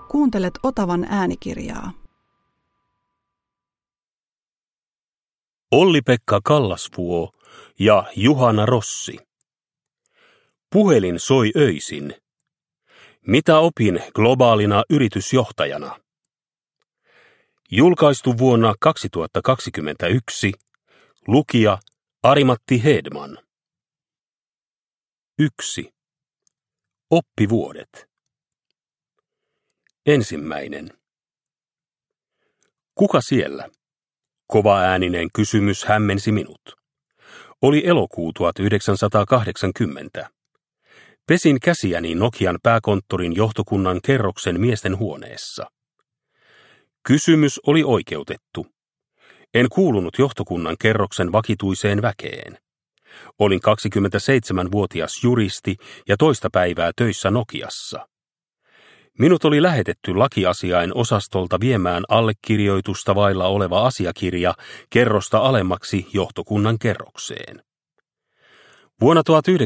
Kuuntelet Otavan äänikirjaa. Olli-Pekka Kallasvuo ja Juhana Rossi. Puhelin soi öisin. Mitä opin globaalina yritysjohtajana? Julkaistu vuonna 2021. Lukija Ari-Matti Hedman. 1. Oppivuodet. 1. Kuka siellä? Kovaääninen kysymys hämmensi minut. Oli elokuu 1980. Pesin käsiäni Nokian pääkonttorin johtokunnan kerroksen miesten huoneessa. Kysymys oli oikeutettu. En kuulunut johtokunnan kerroksen vakituiseen väkeen. Olin 27-vuotias juristi ja toista päivää töissä Nokiassa. Minut oli lähetetty lakiasiain osastolta viemään allekirjoitusta vailla oleva asiakirja kerrosta alemmaksi johtokunnan kerrokseen. Vuonna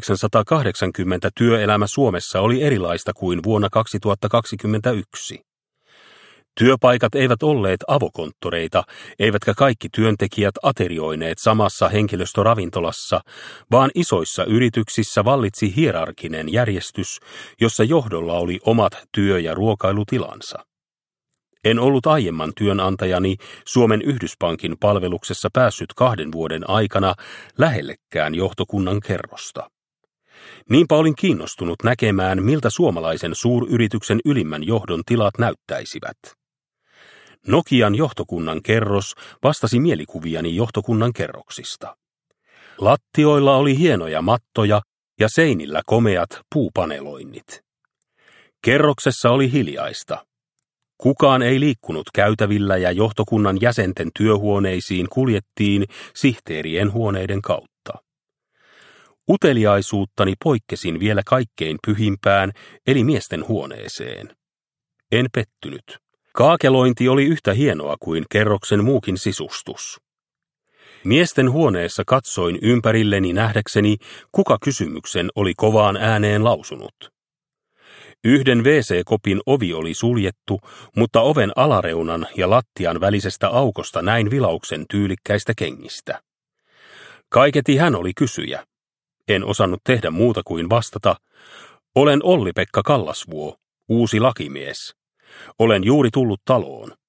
1980 työelämä Suomessa oli erilaista kuin vuonna 2021. Työpaikat eivät olleet avokonttoreita, eivätkä kaikki työntekijät aterioineet samassa henkilöstöravintolassa, vaan isoissa yrityksissä vallitsi hierarkinen järjestys, jossa johdolla oli omat työ- ja ruokailutilansa. En ollut aiemman työnantajani Suomen Yhdyspankin palveluksessa päässyt 2 vuoden aikana lähellekään johtokunnan kerrosta. Niinpä olin kiinnostunut näkemään, miltä suomalaisen suuryrityksen ylimmän johdon tilat näyttäisivät. Nokian johtokunnan kerros vastasi mielikuviani johtokunnan kerroksista. Lattioilla oli hienoja mattoja ja seinillä komeat puupaneloinnit. Kerroksessa oli hiljaista. Kukaan ei liikkunut käytävillä ja johtokunnan jäsenten työhuoneisiin kuljettiin sihteerien huoneiden kautta. Uteliaisuuttani poikkesin vielä kaikkein pyhimpään, eli miesten huoneeseen. En pettynyt. Kaakelointi oli yhtä hienoa kuin kerroksen muukin sisustus. Miesten huoneessa katsoin ympärilleni nähdäkseni, kuka kysymyksen oli kovaan ääneen lausunut. Yhden WC-kopin ovi oli suljettu, mutta oven alareunan ja lattian välisestä aukosta näin vilauksen tyylikkäistä kengistä. Kaiketi hän oli kysyjä. En osannut tehdä muuta kuin vastata, olen Olli-Pekka Kallasvuo, uusi lakimies. Olen juuri tullut taloon.